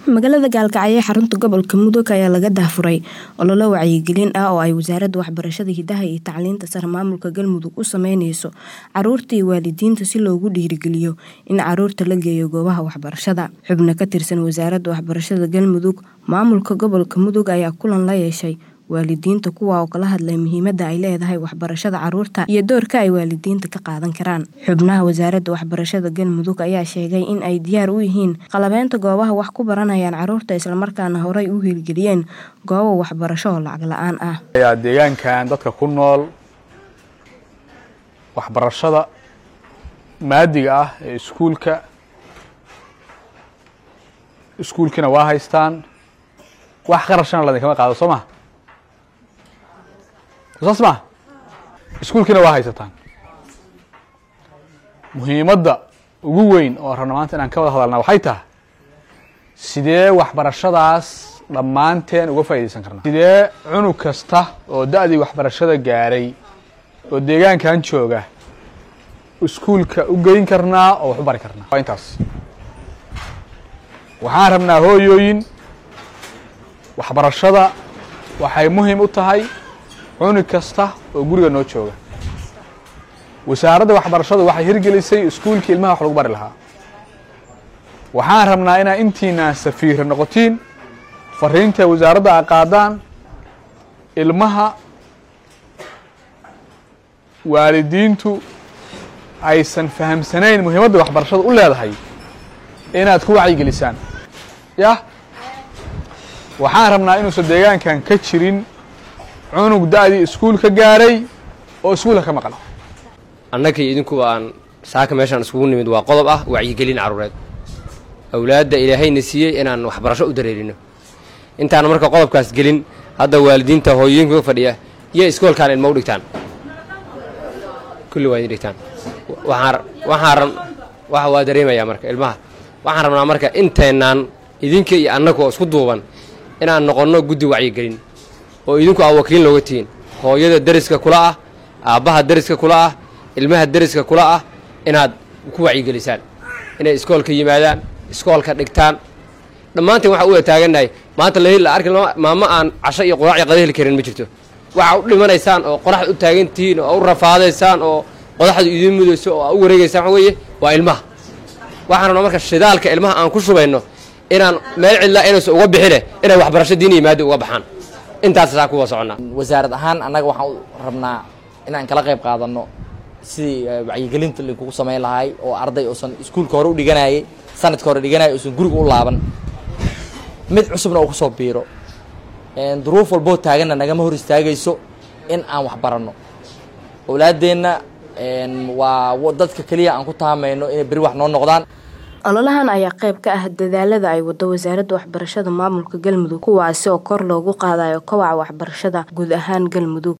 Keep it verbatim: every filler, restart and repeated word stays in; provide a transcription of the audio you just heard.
magaalada Gaalkacyo xarunta gobolka Mudug ayaa laga daafuray olole wacyigelin ah oo ay wasaaradda waxbarashada hidaha iyo tacliinta sare maamulka Galmudug u sameynayso caruurta iyo waalidiinta si loogu dhiirigeliyo in caruurta la geeyo goobaha waxbarashada. Xubno ka tirsan wasaaradda waxbarashada Galmudug maamulka gobolka Mudug ayaa kulan la yeeshay waalidiinta kuwa oo kala hadlay muhiimadda ay leedahay waxbarashada caruurta iyo doorka ay waalidiinta ka qaadan karaan. Xubnaha wasaaradda waxbarashada Galmudug ayaa sheegay in ay diyaar u yihiin qalabeynta goobaha wax ku baranayaan caruurta isla markaana horay u hirgeliyeen goobo waxbarasho oo lacag la'aan ah. Deegaankan dadka ku nool waxbarashada maadiga ah ee iskuulka iskuulkina waa haystaan wax qarashana la kama qaado Soomaa Soomaa iskuulkina waa haysataan muhiimadda ugu weyn oo rabnamaanta inaan ka wada hadalna waxay tahay sidee waxbarashadaas dhammaanteen uga faa'iideysan karnaa sidee cunug kasta oo da'dii waxbarashada gaaray oo deegaankan jooga iskuulka u geyn karnaa oo wax u bari karnaa waa intaas waxaan rabnaa hooyooyin waxbarashada waxay muhiim u tahay cunug kasta oo guriga noo jooga wasaaradda waxbarashadu waxay hirgelisay iskuulkii ilmaha wax lagu bari lahaa waxaan rabnaa inaa intiina safiir noqotiin fariinta wasaaradda ay qaadaan ilmaha waalidiintu aysan fahamsanayn muhiimadda waxbarashadu u leedahay inaad ku wacyigelisaan yah waxaan rabnaa inuusan deegaankan ka jirin cunug da'dii iskuulka gaaray oo iskuulka ka maqan annaka idinku aan saaka meeshan iskugu nimid waa qodob ah wacyigelin caruureed awlaadda ilaahayna siiyay inaan waxbarasho u dareerino intaan marka qodobkaas gelin hadda waalidiinta hooyooyinka fadhiya iyo iskoolkaan ilmo u dhigtaan kulli waa dhigtaan waxaan waxaan waxa waa dareemaya marka ilmaha waxaan rabnaa marka inteenaan idinka iyo annagu isku duuban inaan noqono guddi wacyigelin oo idinku aa wakiil looga tihiin hooyada dariska kula ah aabbaha dariska kula ah ilmaha dariska kula ah inaad ku wacyigelisaan inay iskoolka yimaadaan iskoolka dhigtaan dhammaanteen waxa u taaganahay maanta la arki maama aan casho iyo quraac qada heli karin ma jirto waxa u dhimanaysaan oo qoraxda u taagantihiin oo u rafaadaysaan oo qodaxdu idin mudayso oo u wareegaysaan waxa weeye waa ilmaha waxaan rabnaa marka shidaalka ilmaha aan ku shubayno inaan meel cidla inaysan uga bixine inay waxbarasho diin iyo maadi uga baxaan intaas saa kuwa soconnaa wasaarad ahaan annaga waxaan rabnaa inaan kala qayb qaadano sidii wacyigelinta lagu sameyn lahay oo arday uusan iskuulka hore u dhiganayay sanadka hore dhiganayay uusan guriga u laaban mid cusubna uu ku soo biiro een duruuf walbo taagana nagama hor istaagayso in aan wax baranno awlaadeenna een waa dadka kaliya aan ku taamayno inay bari wax noo noqdaan. Ololahan ayaa qayb ka ah dadaalada ay wado wasaaradda waxbarashada maamulka Galmudug kuwaas oo kor loogu qaadayo kobaca waxbarashada guud ahaan Galmudug.